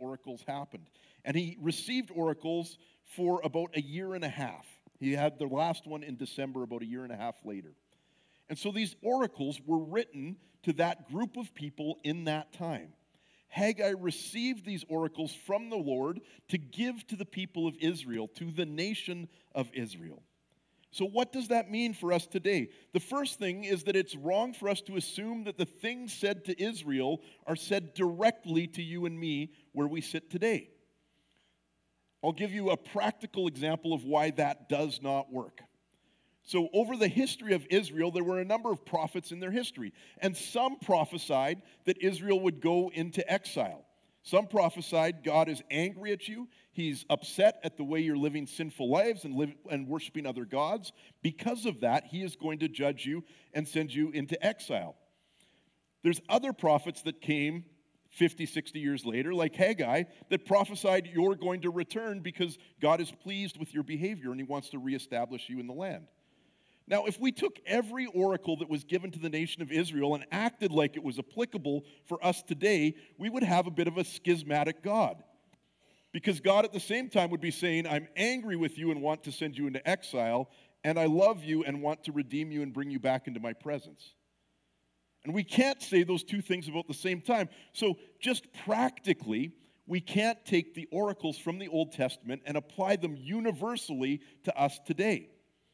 oracles happened. And he received oracles for about a year and a half. He had the last one in December, about a year and a half later. And so these oracles were written to that group of people in that time. Haggai received these oracles from the Lord to give to the people of Israel, to the nation of Israel. So what does that mean for us today? The first thing is that it's wrong for us to assume that the things said to Israel are said directly to you and me where we sit today. I'll give you a practical example of why that does not work. So over the history of Israel, there were a number of prophets in their history. And some prophesied that Israel would go into exile. Some prophesied God is angry at you. He's upset at the way you're living sinful lives and worshiping other gods. Because of that, he is going to judge you and send you into exile. There's other prophets that came 50, 60 years later, like Haggai, that prophesied you're going to return because God is pleased with your behavior and he wants to reestablish you in the land. Now, if we took every oracle that was given to the nation of Israel and acted like it was applicable for us today, we would have a bit of a schismatic God. Because God at the same time would be saying, I'm angry with you and want to send you into exile, and I love you and want to redeem you and bring you back into my presence. And we can't say those two things about the same time. So just practically, we can't take the oracles from the Old Testament and apply them universally to us today.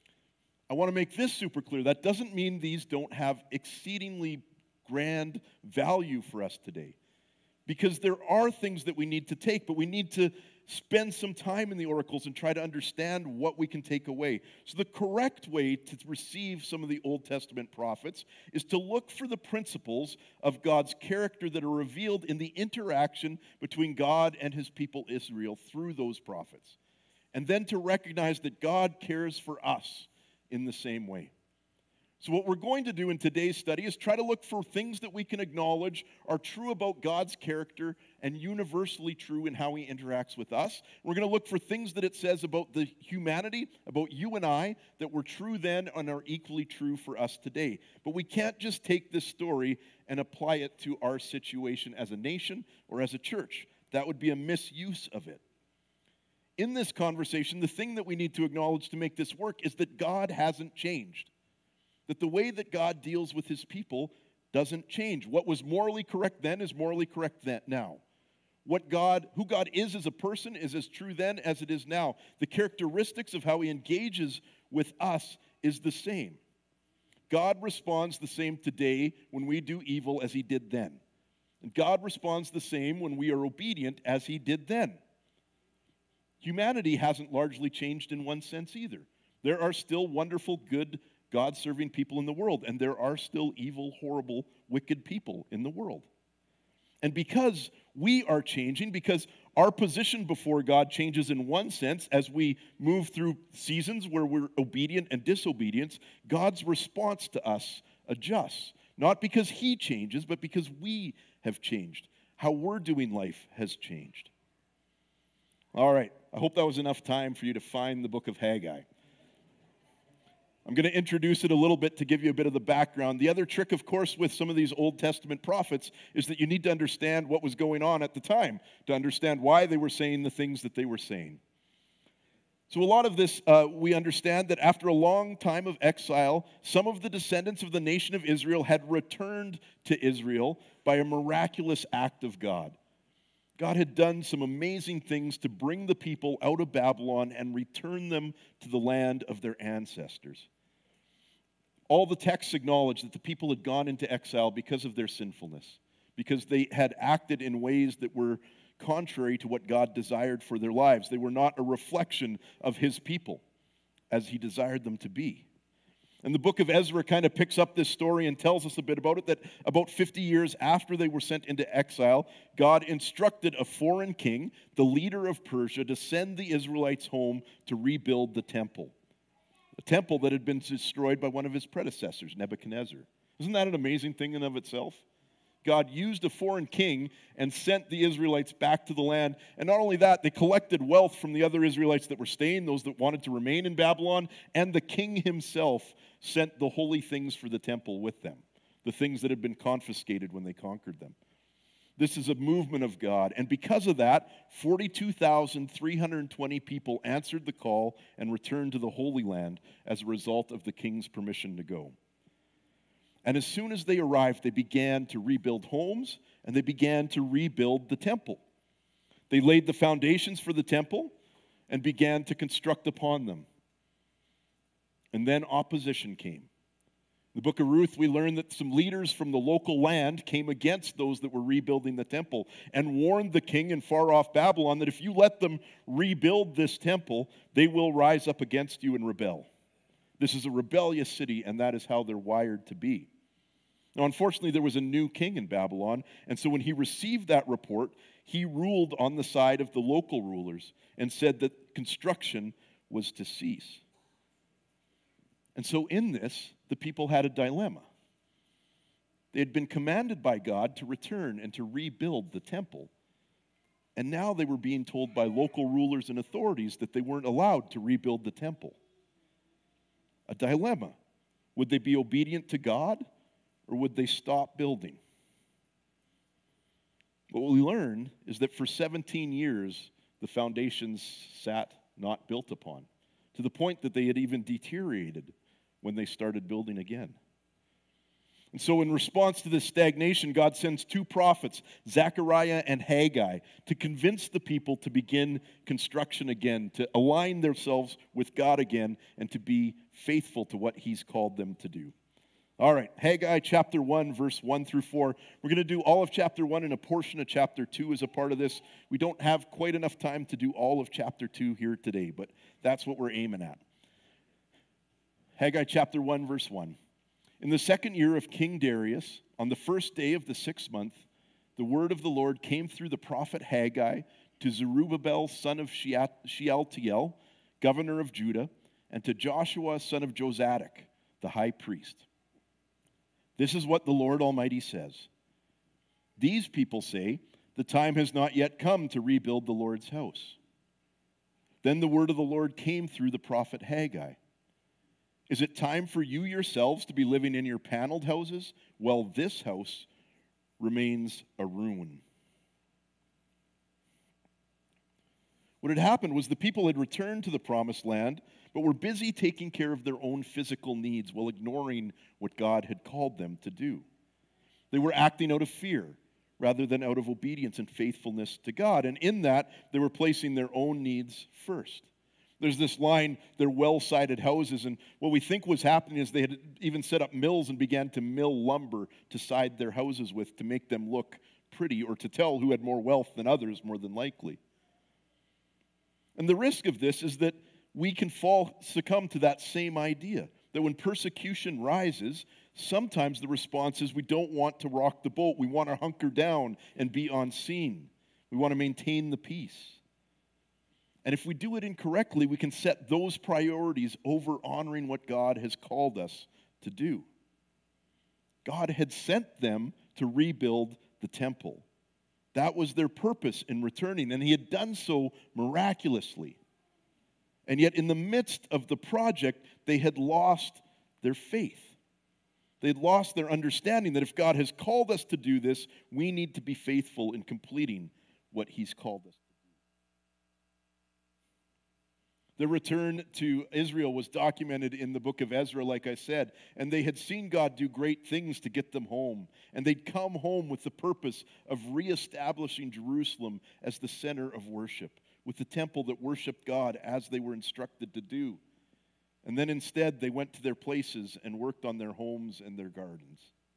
I want to make this super clear. That doesn't mean these don't have exceedingly grand value for us today. Because there are things that we need to take, but we need to spend some time in the oracles and try to understand what we can take away. So the correct way to receive some of the Old Testament prophets is to look for the principles of God's character that are revealed in the interaction between God and his people Israel through those prophets. And then to recognize that God cares for us in the same way. So what we're going to do in today's study is try to look for things that we can acknowledge are true about God's character and universally true in how he interacts with us. We're going to look for things that it says about the humanity, about you and I, that were true then and are equally true for us today. But we can't just take this story and apply it to our situation as a nation or as a church. That would be a misuse of it. In this conversation, the thing that we need to acknowledge to make this work is that God hasn't changed. That the way that God deals with his people doesn't change. What was morally correct then is morally correct now. Who God is as a person is as true then as it is now. The characteristics of how he engages with us is the same. God responds the same today when we do evil as he did then. And God responds the same when we are obedient as he did then. Humanity hasn't largely changed in one sense either. There are still wonderful, good, God-serving people in the world, and there are still evil, horrible, wicked people in the world. And because we are changing, because our position before God changes in one sense as we move through seasons where we're obedient and disobedience, God's response to us adjusts. Not because he changes, but because we have changed. How we're doing life has changed. All right, I hope that was enough time for you to find the book of Haggai. I'm going to introduce it a little bit to give you a bit of the background. The other trick, of course, with some of these Old Testament prophets is that you need to understand what was going on at the time to understand why they were saying the things that they were saying. So a lot of this, we understand that after a long time of exile, some of the descendants of the nation of Israel had returned to Israel by a miraculous act of God. God had done some amazing things to bring the people out of Babylon and return them to the land of their ancestors. All the texts acknowledge that the people had gone into exile because of their sinfulness, because they had acted in ways that were contrary to what God desired for their lives. They were not a reflection of his people as he desired them to be. And the book of Ezra kind of picks up this story and tells us a bit about it, that about 50 years after they were sent into exile, God instructed a foreign king, the leader of Persia, to send the Israelites home to rebuild the temple. A temple that had been destroyed by one of his predecessors, Nebuchadnezzar. Isn't that an amazing thing in and of itself? God used a foreign king and sent the Israelites back to the land. And not only that, they collected wealth from the other Israelites that were staying, those that wanted to remain in Babylon, and the king himself sent the holy things for the temple with them, the things that had been confiscated when they conquered them. This is a movement of God. And because of that, 42,320 people answered the call and returned to the Holy Land as a result of the king's permission to go. And as soon as they arrived, they began to rebuild homes and they began to rebuild the temple. They laid the foundations for the temple and began to construct upon them. And then opposition came. In the book of Ruth, we learn that some leaders from the local land came against those that were rebuilding the temple and warned the king in far-off Babylon that if you let them rebuild this temple, they will rise up against you and rebel. This is a rebellious city, and that is how they're wired to be. Now, unfortunately, there was a new king in Babylon, and so when he received that report, he ruled on the side of the local rulers and said that construction was to cease. And so in this, the people had a dilemma. They had been commanded by God to return and to rebuild the temple. And now they were being told by local rulers and authorities that they weren't allowed to rebuild the temple. A dilemma. Would they be obedient to God, or would they stop building? What we learn is that for 17 years, the foundations sat not built upon, to the point that they had even deteriorated when they started building again. And so in response to this stagnation, God sends two prophets, Zechariah and Haggai, to convince the people to begin construction again, to align themselves with God again, and to be faithful to what He's called them to do. All right, Haggai chapter 1, verse 1 through 4. We're going to do all of chapter 1 and a portion of chapter 2 as a part of this. We don't have quite enough time to do all of chapter 2 here today, but that's what we're aiming at. Haggai chapter 1, verse 1. In the second year of King Darius, on the first day of the 6th month, the word of the Lord came through the prophet Haggai to Zerubbabel, son of Shealtiel, governor of Judah, and to Joshua, son of Jozadak, the high priest. This is what the Lord Almighty says. These people say, the time has not yet come to rebuild the Lord's house. Then the word of the Lord came through the prophet Haggai. Is it time for you yourselves to be living in your paneled houses while this house remains a ruin? What had happened was the people had returned to the promised land, but were busy taking care of their own physical needs while ignoring what God had called them to do. They were acting out of fear rather than out of obedience and faithfulness to God. And in that, they were placing their own needs first. There's this line, they're well-sided houses, and what we think was happening is they had even set up mills and began to mill lumber to side their houses with to make them look pretty or to tell who had more wealth than others, more than likely. And the risk of this is that we can succumb to that same idea, that when persecution rises, sometimes the response is we don't want to rock the boat. We want to hunker down and be on scene. We want to maintain the peace. And if we do it incorrectly, we can set those priorities over honoring what God has called us to do. God had sent them to rebuild the temple. That was their purpose in returning, and He had done so miraculously. And yet, in the midst of the project, they had lost their faith. They had lost their understanding that if God has called us to do this, we need to be faithful in completing what He's called us. The return to Israel was documented in the book of Ezra, like I said, and they had seen God do great things to get them home. And they'd come home with the purpose of reestablishing Jerusalem as the center of worship, with the temple that worshiped God as they were instructed to do. And then instead, they went to their places and worked on their homes and their gardens.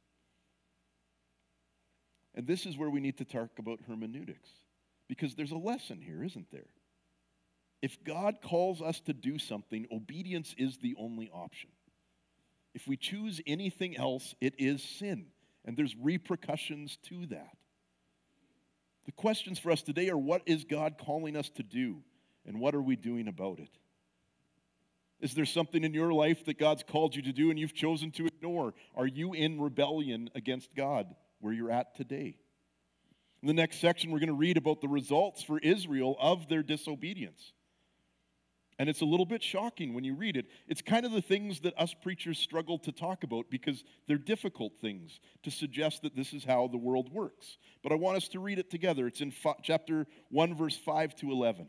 And this is where we need to talk about hermeneutics, because there's a lesson here, isn't there? If God calls us to do something, obedience is the only option. If we choose anything else, it is sin, and there's repercussions to that. The questions for us today are, what is God calling us to do, and what are we doing about it? Is there something in your life that God's called you to do and you've chosen to ignore? Are you in rebellion against God where you're at today? In the next section, we're going to read about the results for Israel of their disobedience. And it's a little bit shocking when you read it. It's kind of the things that us preachers struggle to talk about because they're difficult things to suggest that this is how the world works. But I want us to read it together. It's in chapter 1, verse 5 to 11.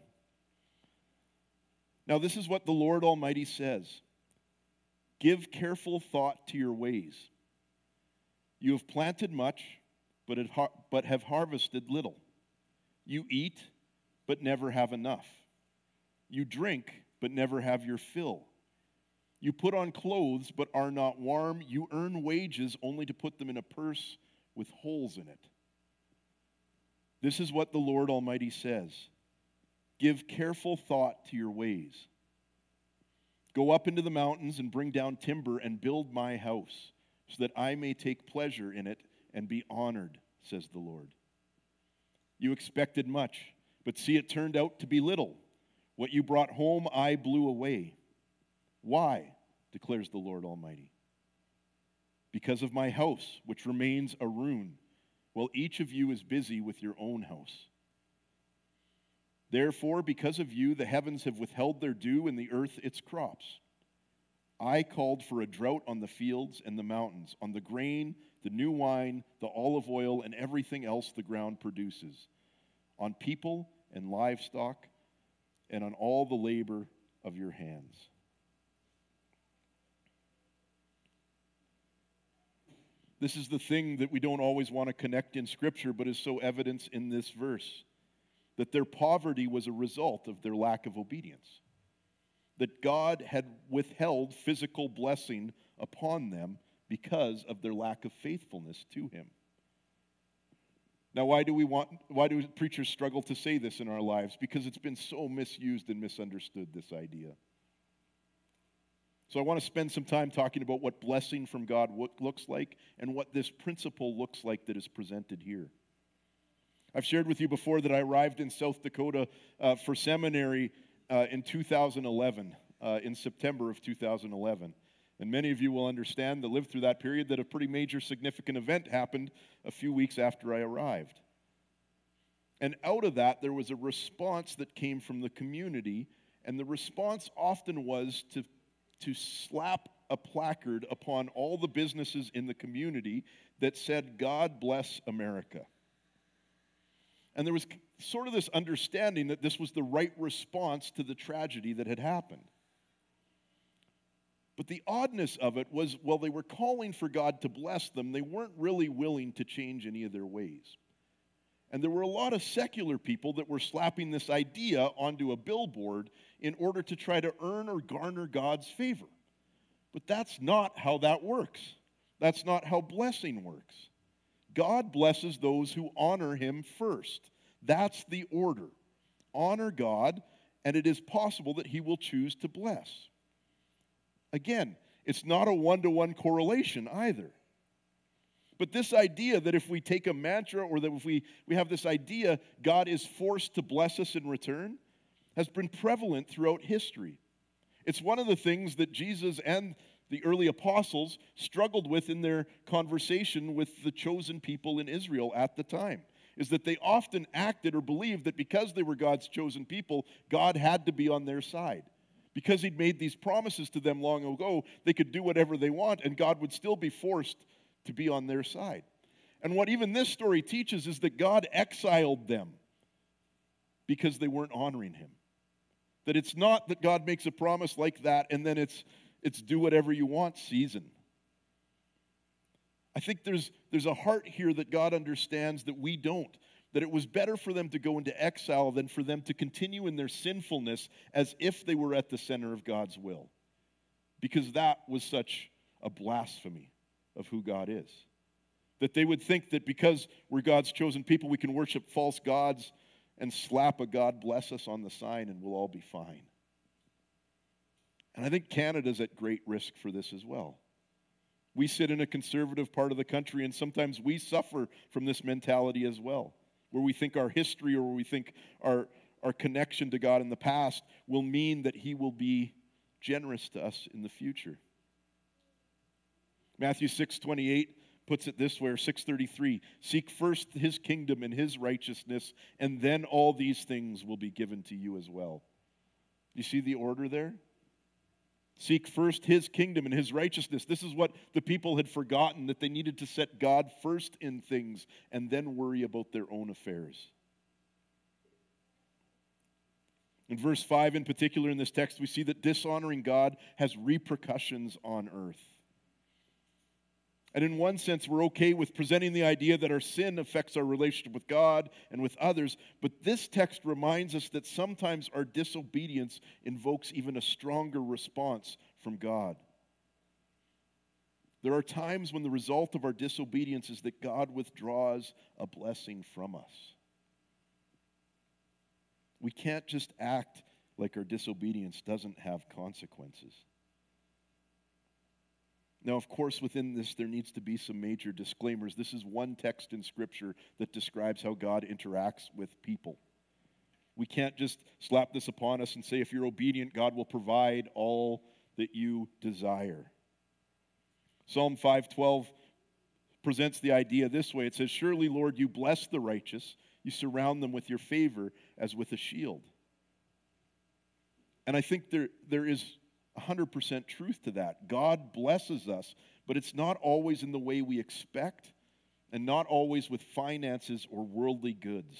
Now, this is what the Lord Almighty says. Give careful thought to your ways. You have planted much, but have harvested little. You eat, but never have enough. You drink, but never have your fill. You put on clothes, but are not warm. You earn wages only to put them in a purse with holes in it. This is what the Lord Almighty says. Give careful thought to your ways. Go up into the mountains and bring down timber and build my house, so that I may take pleasure in it and be honored, says the Lord. You expected much, but see, it turned out to be little. What you brought home, I blew away. Why? Declares the Lord Almighty. Because of my house, which remains a ruin, while each of you is busy with your own house. Therefore, because of you, the heavens have withheld their dew and the earth its crops. I called for a drought on the fields and the mountains, on the grain, the new wine, the olive oil, and everything else the ground produces, on people and livestock, and on all the labor of your hands. This is the thing that we don't always want to connect in Scripture, but is so evident in this verse, that their poverty was a result of their lack of obedience, that God had withheld physical blessing upon them because of their lack of faithfulness to Him. Now, why do preachers struggle to say this in our lives? Because it's been so misused and misunderstood, this idea. So I want to spend some time talking about what blessing from God looks like and what this principle looks like that is presented here. I've shared with you before that I arrived in South Dakota for seminary in 2011, in September of 2011. And many of you will understand that lived through that period that a pretty major significant event happened a few weeks after I arrived. And out of that, there was a response that came from the community, and the response often was to slap a placard upon all the businesses in the community that said, "God bless America." And there was sort of this understanding that this was the right response to the tragedy that had happened. But the oddness of it was, while they were calling for God to bless them, they weren't really willing to change any of their ways. And there were a lot of secular people that were slapping this idea onto a billboard in order to try to earn or garner God's favor. But that's not how that works. That's not how blessing works. God blesses those who honor Him first. That's the order. Honor God, and it is possible that He will choose to bless. Again, it's not a one-to-one correlation either. But this idea that if we take a mantra or that if we have this idea God is forced to bless us in return has been prevalent throughout history. It's one of the things that Jesus and the early apostles struggled with in their conversation with the chosen people in Israel at the time, is that they often acted or believed that because they were God's chosen people, God had to be on their side. Because He'd made these promises to them long ago, they could do whatever they want, and God would still be forced to be on their side. And what even this story teaches is that God exiled them because they weren't honoring Him. That it's not that God makes a promise like that and then it's do whatever you want season. I think there's a heart here that God understands that we don't. That it was better for them to go into exile than for them to continue in their sinfulness as if they were at the center of God's will. Because that was such a blasphemy of who God is. That they would think that because we're God's chosen people, we can worship false gods and slap a "God bless us" on the sign and we'll all be fine. And I think Canada's at great risk for this as well. We sit in a conservative part of the country, and sometimes we suffer from this mentality as well, where we think our history or where we think our connection to God in the past will mean that He will be generous to us in the future. Matthew 6:28 puts it this way, or 6:33, "Seek first His kingdom and His righteousness, and then all these things will be given to you as well." You see the order there? Seek first his kingdom and his righteousness. This is what the people had forgotten, that they needed to set God first in things and then worry about their own affairs. In verse 5 in particular in this text, we see that dishonoring God has repercussions on earth. And in one sense, we're okay with presenting the idea that our sin affects our relationship with God and with others, but this text reminds us that sometimes our disobedience invokes even a stronger response from God. There are times when the result of our disobedience is that God withdraws a blessing from us. We can't just act like our disobedience doesn't have consequences. Now, of course, within this, there needs to be some major disclaimers. This is one text in Scripture that describes how God interacts with people. We can't just slap this upon us and say, if you're obedient, God will provide all that you desire. Psalm 5:12 presents the idea this way. It says, surely, Lord, you bless the righteous. You surround them with your favor as with a shield. And I think there is 100% truth to that. God blesses us, but it's not always in the way we expect and not always with finances or worldly goods.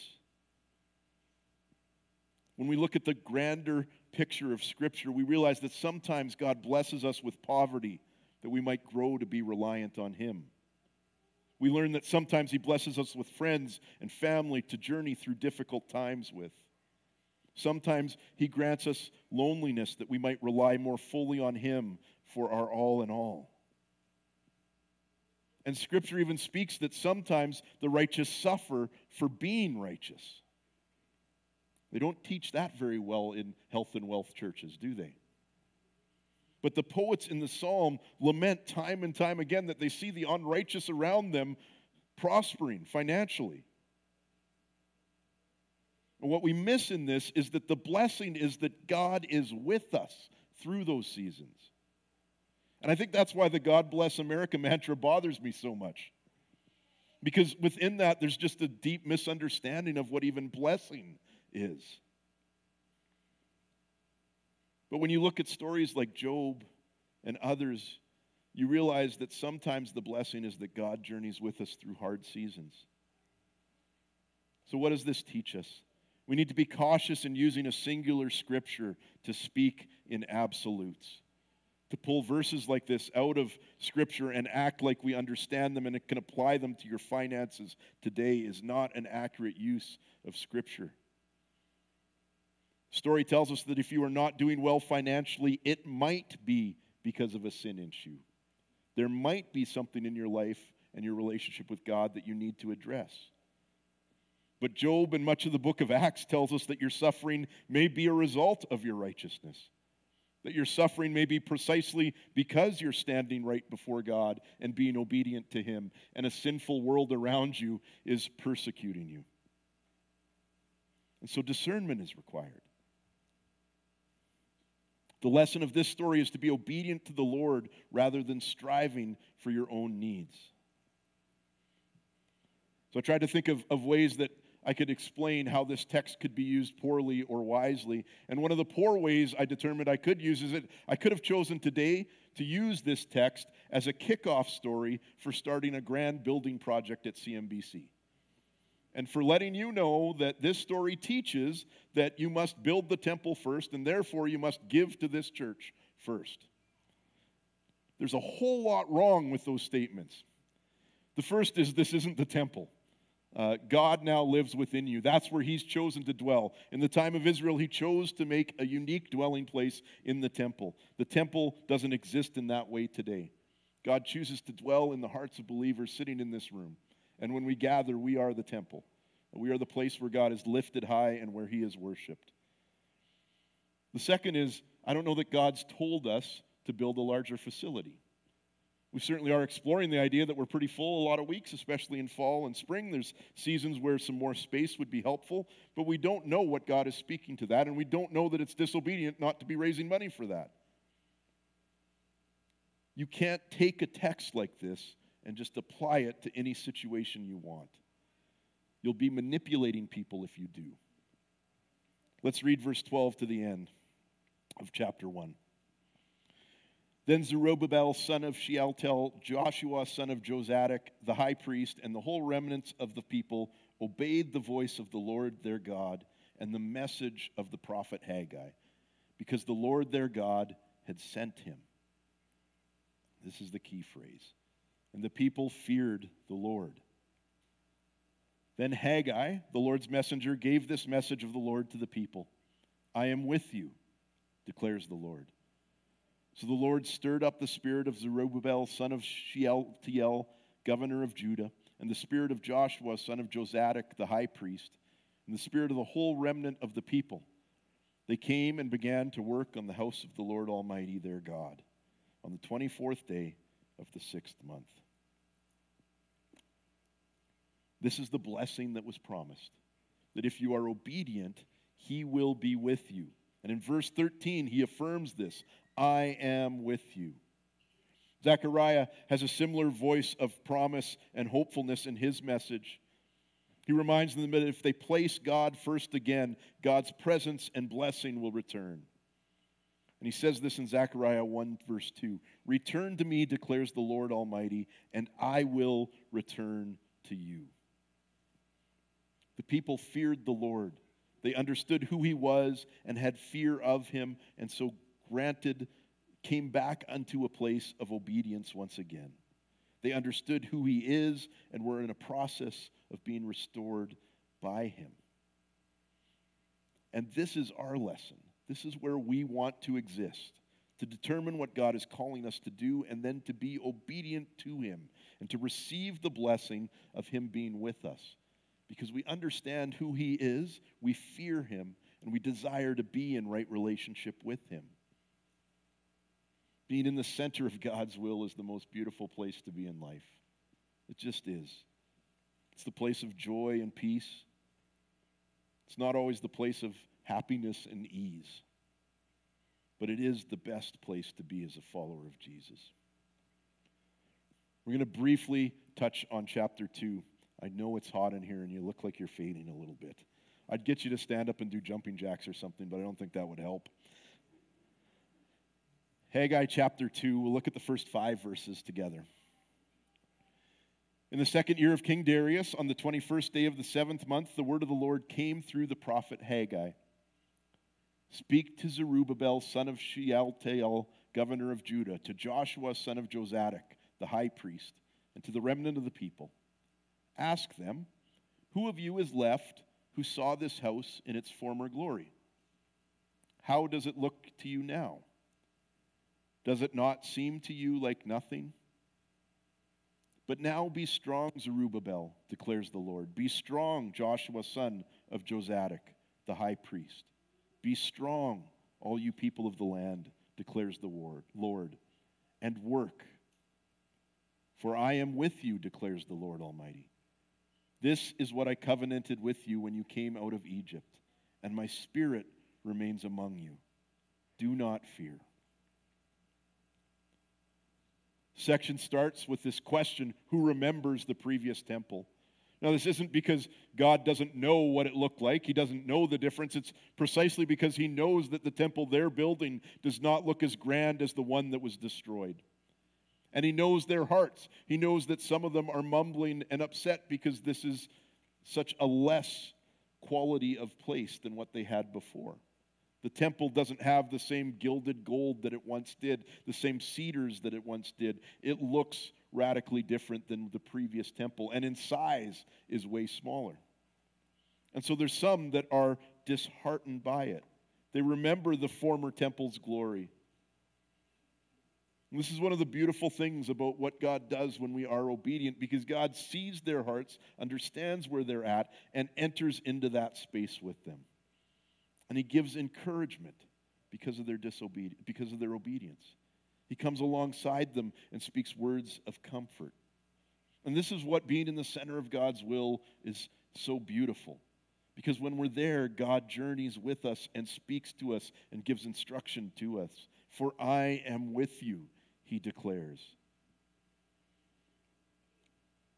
When we look at the grander picture of Scripture, we realize that sometimes God blesses us with poverty that we might grow to be reliant on Him. We learn that sometimes He blesses us with friends and family to journey through difficult times with. Sometimes He grants us loneliness that we might rely more fully on Him for our all in all. And Scripture even speaks that sometimes the righteous suffer for being righteous. They don't teach that very well in health and wealth churches, do they? But the poets in the psalm lament time and time again that they see the unrighteous around them prospering financially. And what we miss in this is that the blessing is that God is with us through those seasons. And I think that's why the God Bless America mantra bothers me so much. Because within that, there's just a deep misunderstanding of what even blessing is. But when you look at stories like Job and others, you realize that sometimes the blessing is that God journeys with us through hard seasons. So what does this teach us? We need to be cautious in using a singular scripture to speak in absolutes. To pull verses like this out of Scripture and act like we understand them and can apply them to your finances today is not an accurate use of Scripture. Story tells us that if you are not doing well financially, it might be because of a sin issue. There might be something in your life and your relationship with God that you need to address. But Job and much of the book of Acts tells us that your suffering may be a result of your righteousness. That your suffering may be precisely because you're standing right before God and being obedient to Him, and a sinful world around you is persecuting you. And so discernment is required. The lesson of this story is to be obedient to the Lord rather than striving for your own needs. So I tried to think of ways that I could explain how this text could be used poorly or wisely. And one of the poor ways I determined I could use is that I could have chosen today to use this text as a kickoff story for starting a grand building project at CMBC. And for letting you know that this story teaches that you must build the temple first, and therefore you must give to this church first. There's a whole lot wrong with those statements. The first is this isn't the temple. God now lives within you. That's where He's chosen to dwell. In the time of Israel, He chose to make a unique dwelling place in the temple. The temple doesn't exist in that way today. God chooses to dwell in the hearts of believers sitting in this room. And when we gather, we are the temple. We are the place where God is lifted high and where He is worshiped. The second is, I don't know that God's told us to build a larger facility. We certainly are exploring the idea that we're pretty full a lot of weeks, especially in fall and spring. There's seasons where some more space would be helpful, but we don't know what God is speaking to that, and we don't know that it's disobedient not to be raising money for that. You can't take a text like this and just apply it to any situation you want. You'll be manipulating people if you do. Let's read verse 12 to the end. of chapter 1. Then Zerubbabel, son of Shealtiel, Joshua, son of Jozadak, the high priest, and the whole remnant of the people obeyed the voice of the Lord their God and the message of the prophet Haggai, because the Lord their God had sent him. This is the key phrase. And the people feared the Lord. Then Haggai, the Lord's messenger, gave this message of the Lord to the people. I am with you, declares the Lord. So the Lord stirred up the spirit of Zerubbabel, son of Shealtiel, governor of Judah, and the spirit of Joshua, son of Jozadak, the high priest, and the spirit of the whole remnant of the people. They came and began to work on the house of the Lord Almighty their God on the 24th day of the 6th month. This is the blessing that was promised, that if you are obedient, he will be with you. And in verse 13, he affirms this, I am with you. Zechariah has a similar voice of promise and hopefulness in his message. He reminds them that if they place God first again, God's presence and blessing will return. And he says this in Zechariah 1, verse 2. Return to me, declares the Lord Almighty, and I will return to you. The people feared the Lord. They understood who he was and had fear of him, and so came back unto a place of obedience once again. They understood who he is and were in a process of being restored by him. And this is our lesson. This is where we want to exist, to determine what God is calling us to do and then to be obedient to him and to receive the blessing of him being with us. Because we understand who he is, we fear him, and we desire to be in right relationship with him. Being in the center of God's will is the most beautiful place to be in life. It just is. It's the place of joy and peace. It's not always the place of happiness and ease, but it is the best place to be as a follower of Jesus. We're going to briefly touch on chapter 2. I know it's hot in here and you look like you're fading a little bit. I'd get you to stand up and do jumping jacks or something, but I don't think that would help. Haggai chapter 2, we'll look at the first 5 verses together. In the second year of King Darius, on the 21st day of the 7th month, the word of the Lord came through the prophet Haggai. Speak to Zerubbabel, son of Shealtiel, governor of Judah, to Joshua, son of Jozadak, the high priest, and to the remnant of the people. Ask them, who of you is left who saw this house in its former glory? How does it look to you now? Does it not seem to you like nothing? But now be strong, Zerubbabel, declares the Lord. Be strong, Joshua, son of Jozadak, the high priest. Be strong, all you people of the land, declares the Lord, and work. For I am with you, declares the Lord Almighty. This is what I covenanted with you when you came out of Egypt, and my spirit remains among you. Do not fear. Section starts with this question, who remembers the previous temple? Now, this isn't because God doesn't know what it looked like. He doesn't know the difference. It's precisely because he knows that the temple they're building does not look as grand as the one that was destroyed. And he knows their hearts. He knows that some of them are mumbling and upset because this is such a less quality of place than what they had before. The temple doesn't have the same gilded gold that it once did, the same cedars that it once did. It looks radically different than the previous temple, and in size is way smaller. And so there's some that are disheartened by it. They remember the former temple's glory. And this is one of the beautiful things about what God does when we are obedient, because God sees their hearts, understands where they're at, and enters into that space with them. And he gives encouragement because of their disobedience, because of their obedience. He comes alongside them and speaks words of comfort. And this is what being in the center of God's will is so beautiful. Because when we're there, God journeys with us and speaks to us and gives instruction to us. For I am with you, he declares.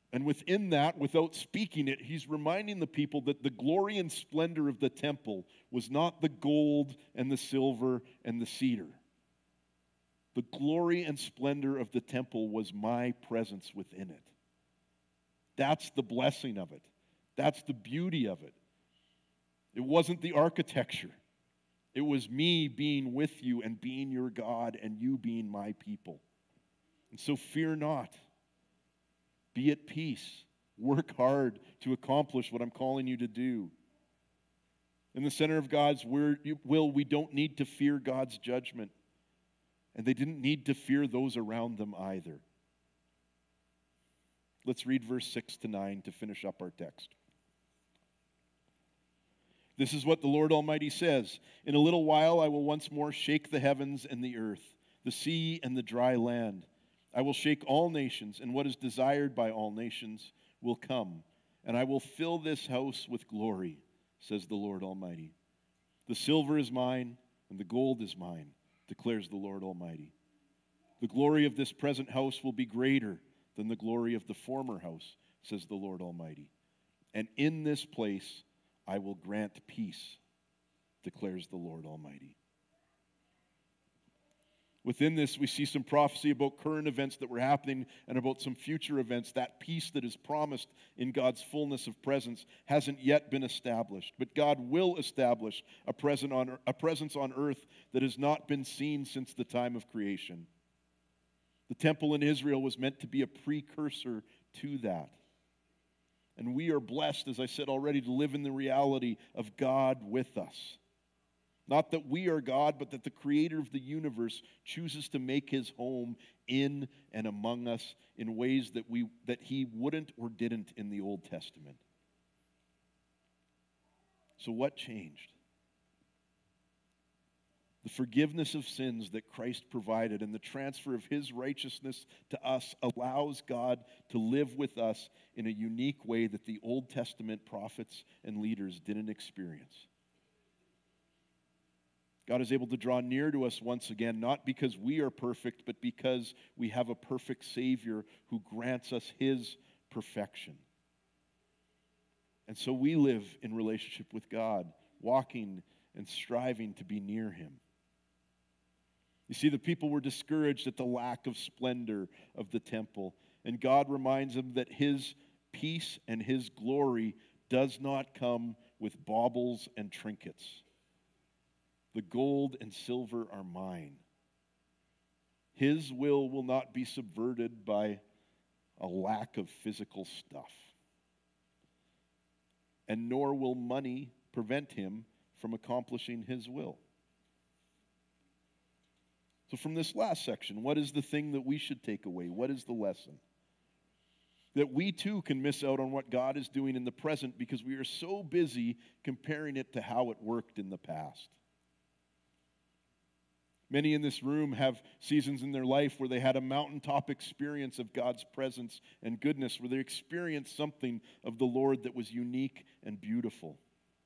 And within that, without speaking it, he's reminding the people that the glory and splendor of the temple was not the gold and the silver and the cedar. The glory and splendor of the temple was my presence within it. That's the blessing of it. That's the beauty of it. It wasn't the architecture. It was me being with you and being your God and you being my people. And so fear not. Be at peace. Work hard to accomplish what I'm calling you to do. In the center of God's will, we don't need to fear God's judgment. And they didn't need to fear those around them either. Let's read verse 6 to 9 to finish up our text. This is what the Lord Almighty says. In a little while I will once more shake the heavens and the earth, the sea and the dry land. I will shake all nations, and what is desired by all nations will come. And I will fill this house with glory, says the Lord Almighty. The silver is mine, and the gold is mine, declares the Lord Almighty. The glory of this present house will be greater than the glory of the former house, says the Lord Almighty. And in this place I will grant peace, declares the Lord Almighty. Within this, we see some prophecy about current events that were happening and about some future events. That peace that is promised in God's fullness of presence hasn't yet been established. But God will establish a presence on earth that has not been seen since the time of creation. The temple in Israel was meant to be a precursor to that. And we are blessed, as I said already, to live in the reality of God with us. Not that we are God, but that the creator of the universe chooses to make his home in and among us in ways that he wouldn't or didn't in the Old Testament. So what changed? The forgiveness of sins that Christ provided and the transfer of his righteousness to us allows God to live with us in a unique way that the Old Testament prophets and leaders didn't experience. God is able to draw near to us once again, not because we are perfect, but because we have a perfect Savior who grants us his perfection. And so we live in relationship with God, walking and striving to be near him. You see, the people were discouraged at the lack of splendor of the temple, and God reminds them that his peace and his glory does not come with baubles and trinkets. The gold and silver are mine. His will not be subverted by a lack of physical stuff. And nor will money prevent him from accomplishing his will. So from this last section, what is the thing that we should take away? What is the lesson? That we too can miss out on what God is doing in the present because we are so busy comparing it to how it worked in the past. Many in this room have seasons in their life where they had a mountaintop experience of God's presence and goodness, where they experienced something of the Lord that was unique and beautiful.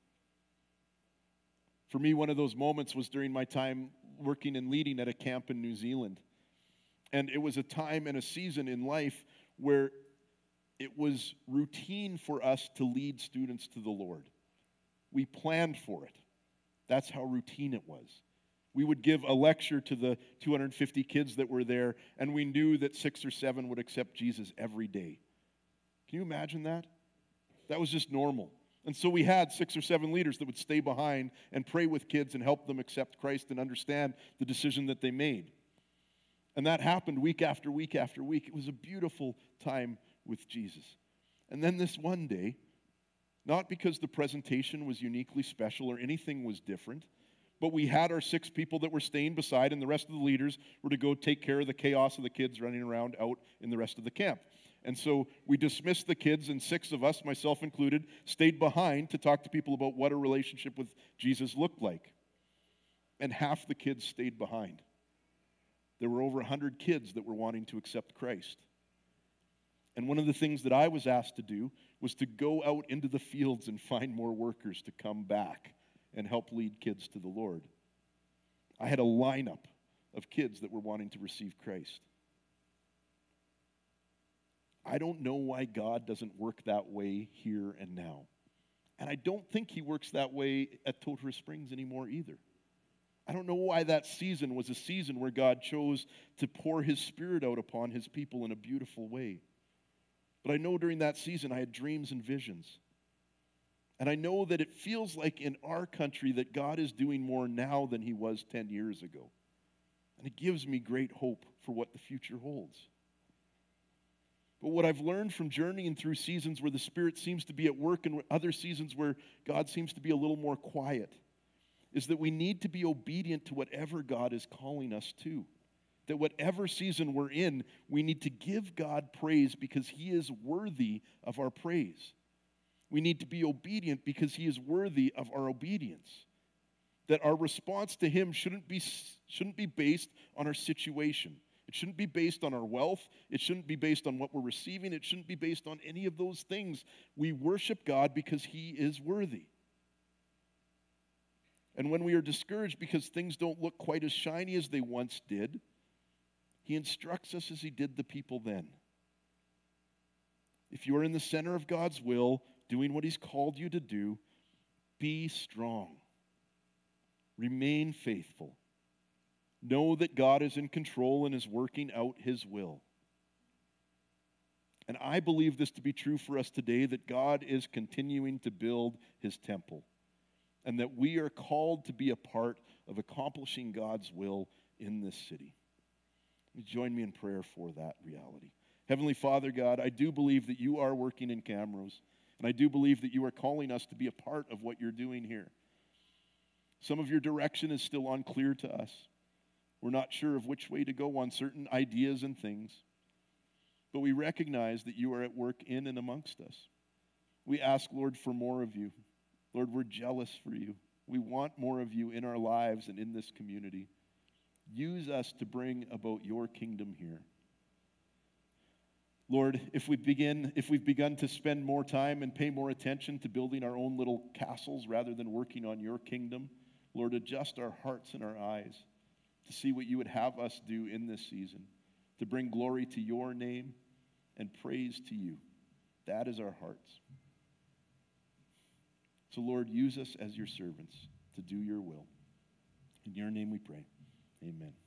For me, one of those moments was during my time working and leading at a camp in New Zealand. And it was a time and a season in life where it was routine for us to lead students to the Lord. We planned for it. That's how routine it was. We would give a lecture to the 250 kids that were there, and we knew that 6 or 7 would accept Jesus every day. Can you imagine that? That was just normal. And so we had 6 or 7 leaders that would stay behind and pray with kids and help them accept Christ and understand the decision that they made. And that happened week after week after week. It was a beautiful time with Jesus. And then this one day, not because the presentation was uniquely special or anything was different, but we had our 6 people that were staying beside, and the rest of the leaders were to go take care of the chaos of the kids running around out in the rest of the camp. And so we dismissed the kids, and 6 of us, myself included, stayed behind to talk to people about what a relationship with Jesus looked like. And half the kids stayed behind. There were over 100 kids that were wanting to accept Christ. And one of the things that I was asked to do was to go out into the fields and find more workers to come back and help lead kids to the Lord. I had a lineup of kids that were wanting to receive Christ. I don't know why God doesn't work that way here and now. And I don't think he works that way at Totara Springs anymore either. I don't know why that season was a season where God chose to pour his Spirit out upon his people in a beautiful way. But I know during that season I had dreams and visions. And I know that it feels like in our country that God is doing more now than he was 10 years ago. And it gives me great hope for what the future holds. But what I've learned from journeying through seasons where the Spirit seems to be at work and other seasons where God seems to be a little more quiet is that we need to be obedient to whatever God is calling us to. That whatever season we're in, we need to give God praise because he is worthy of our praise. We need to be obedient because he is worthy of our obedience. That our response to him shouldn't be based on our situation. It shouldn't be based on our wealth. It shouldn't be based on what we're receiving. It shouldn't be based on any of those things. We worship God because he is worthy. And when we are discouraged because things don't look quite as shiny as they once did, he instructs us as he did the people then. If you are in the center of God's will, doing what he's called you to do, be strong. Remain faithful. Know that God is in control and is working out his will. And I believe this to be true for us today, that God is continuing to build his temple. And that we are called to be a part of accomplishing God's will in this city. Join me in prayer for that reality. Heavenly Father, God, I do believe that you are working in Camrose, and I do believe that you are calling us to be a part of what you're doing here. Some of your direction is still unclear to us. We're not sure of which way to go on certain ideas and things, but we recognize that you are at work in and amongst us. We ask, Lord, for more of you. Lord, we're jealous for you. We want more of you in our lives and in this community. Use us to bring about your kingdom here. Lord, if we've begun to spend more time and pay more attention to building our own little castles rather than working on your kingdom, Lord, adjust our hearts and our eyes to see what you would have us do in this season, to bring glory to your name and praise to you. That is our hearts. So, Lord, use us as your servants to do your will. In your name we pray. Amen.